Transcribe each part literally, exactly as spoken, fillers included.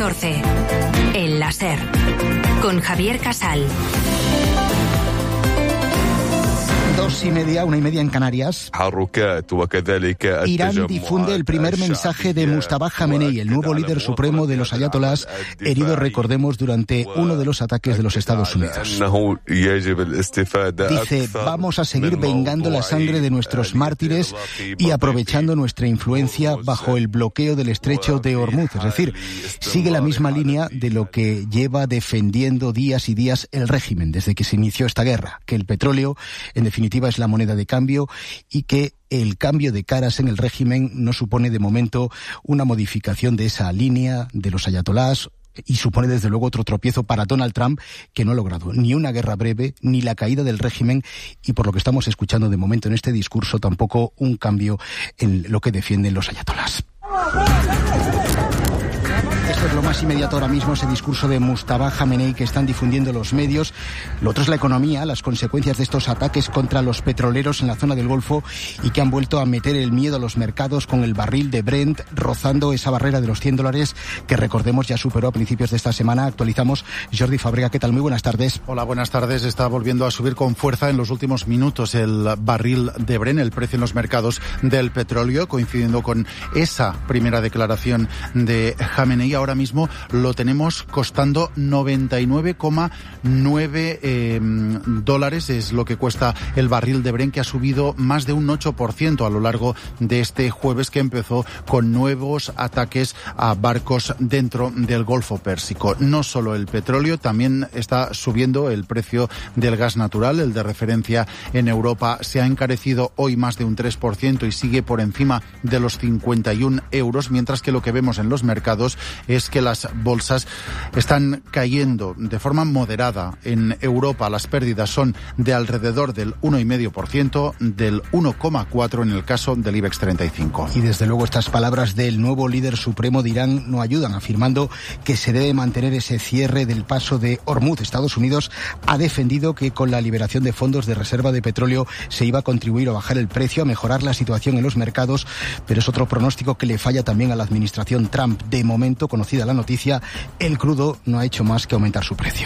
catorce. El láser. Con Javier Casal. Dos y media, una y media en Canarias. Irán difunde el primer mensaje de Mustafa Jamenei, el nuevo líder supremo de los ayatolás, herido, recordemos, durante uno de los ataques de los Estados Unidos. Dice, vamos a seguir vengando la sangre de nuestros mártires y aprovechando nuestra influencia bajo el bloqueo del estrecho de Hormuz. Es decir, sigue la misma línea de lo que lleva defendiendo días y días el régimen desde que se inició esta guerra, que el petróleo, en definitiva, es la moneda de cambio y que el cambio de caras en el régimen no supone de momento una modificación de esa línea de los ayatolás y supone desde luego otro tropiezo para Donald Trump, que no ha logrado ni una guerra breve ni la caída del régimen y, por lo que estamos escuchando de momento en este discurso, tampoco un cambio en lo que defienden los ayatolás. Esto es lo más inmediato ahora mismo, ese discurso de Mustafa Jamenei que están difundiendo los medios. Lo otro es la economía, las consecuencias de estos ataques contra los petroleros en la zona del Golfo y que han vuelto a meter el miedo a los mercados con el barril de Brent rozando esa barrera de los cien dólares que, recordemos, ya superó a principios de esta semana. Actualizamos. Jordi Fábrega, ¿qué tal? Muy buenas tardes. Hola, buenas tardes. Está volviendo a subir con fuerza en los últimos minutos el barril de Brent, el precio en los mercados del petróleo, coincidiendo con esa primera declaración de Jamenei. Ahora mismo lo tenemos costando noventa y nueve coma nueve eh, dólares, es lo que cuesta el barril de Brent, que ha subido más de un ocho por ciento a lo largo de este jueves, que empezó con nuevos ataques a barcos dentro del Golfo Pérsico. No solo el petróleo, también está subiendo el precio del gas natural, el de referencia en Europa se ha encarecido hoy más de un tres por ciento y sigue por encima de los cincuenta y un euros, mientras que lo que vemos en los mercados es que las bolsas están cayendo de forma moderada. En Europa las pérdidas son de alrededor del uno coma cinco por ciento, del uno coma cuatro por ciento en el caso del IBEX treinta y cinco. Y desde luego estas palabras del nuevo líder supremo de Irán no ayudan, afirmando que se debe mantener ese cierre del paso de Hormuz. Estados Unidos ha defendido que con la liberación de fondos de reserva de petróleo se iba a contribuir a bajar el precio, a mejorar la situación en los mercados, pero es otro pronóstico que le falla también a la administración Trump. De momento, conocida la noticia, el crudo no ha hecho más que aumentar su precio.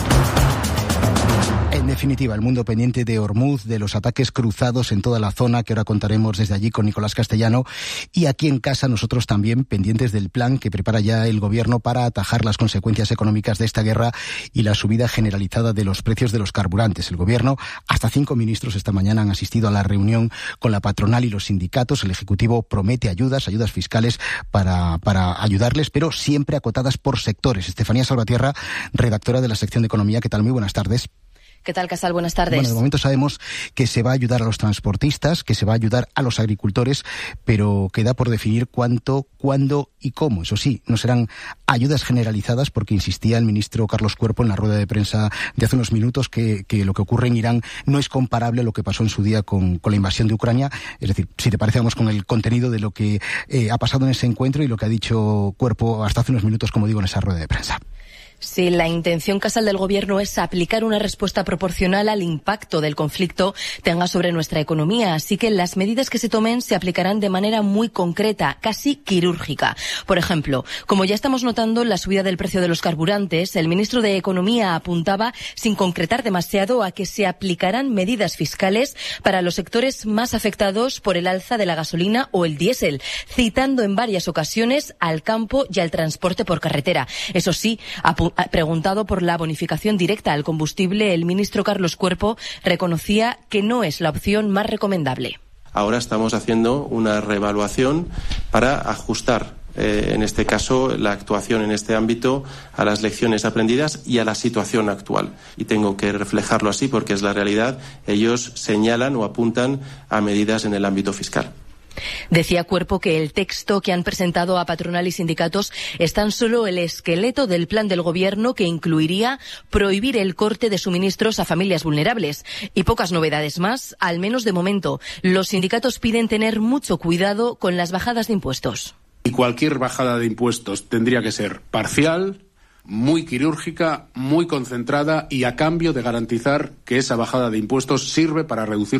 En definitiva, el mundo pendiente de Hormuz, de los ataques cruzados en toda la zona, que ahora contaremos desde allí con Nicolás Castellano, y aquí en casa nosotros también pendientes del plan que prepara ya el gobierno para atajar las consecuencias económicas de esta guerra y la subida generalizada de los precios de los carburantes. El gobierno, hasta cinco ministros esta mañana han asistido a la reunión con la patronal y los sindicatos. El Ejecutivo promete ayudas, ayudas fiscales para, para ayudarles, pero siempre acotadas por sectores. Estefanía Salvatierra, redactora de la sección de Economía, ¿qué tal? Muy buenas tardes. ¿Qué tal, Casal? Buenas tardes. Bueno, de momento sabemos que se va a ayudar a los transportistas, que se va a ayudar a los agricultores, pero queda por definir cuánto, cuándo y cómo. Eso sí, no serán ayudas generalizadas, porque insistía el ministro Carlos Cuerpo en la rueda de prensa de hace unos minutos que, que lo que ocurre en Irán no es comparable a lo que pasó en su día con, con la invasión de Ucrania. Es decir, si te parece, vamos con el contenido de lo que eh, ha pasado en ese encuentro y lo que ha dicho Cuerpo hasta hace unos minutos, como digo, en esa rueda de prensa. Sí, la intención, Casal, del Gobierno es aplicar una respuesta proporcional al impacto del conflicto tenga sobre nuestra economía. Así que las medidas que se tomen se aplicarán de manera muy concreta, casi quirúrgica. Por ejemplo, como ya estamos notando la subida del precio de los carburantes, el ministro de Economía apuntaba, sin concretar demasiado, a que se aplicarán medidas fiscales para los sectores más afectados por el alza de la gasolina o el diésel, citando en varias ocasiones al campo y al transporte por carretera. Eso sí, apuntaba preguntado por la bonificación directa al combustible, el ministro Carlos Cuerpo reconocía que no es la opción más recomendable. Ahora estamos haciendo una reevaluación para ajustar, eh, en este caso, la actuación en este ámbito a las lecciones aprendidas y a la situación actual. Y tengo que reflejarlo así porque es la realidad. Ellos señalan o apuntan a medidas en el ámbito fiscal. Decía Cuerpo que el texto que han presentado a patronal y sindicatos es tan solo el esqueleto del plan del Gobierno, que incluiría prohibir el corte de suministros a familias vulnerables. Y pocas novedades más, al menos de momento. Los sindicatos piden tener mucho cuidado con las bajadas de impuestos. Y cualquier bajada de impuestos tendría que ser parcial, muy quirúrgica, muy concentrada y a cambio de garantizar que esa bajada de impuestos sirve para reducir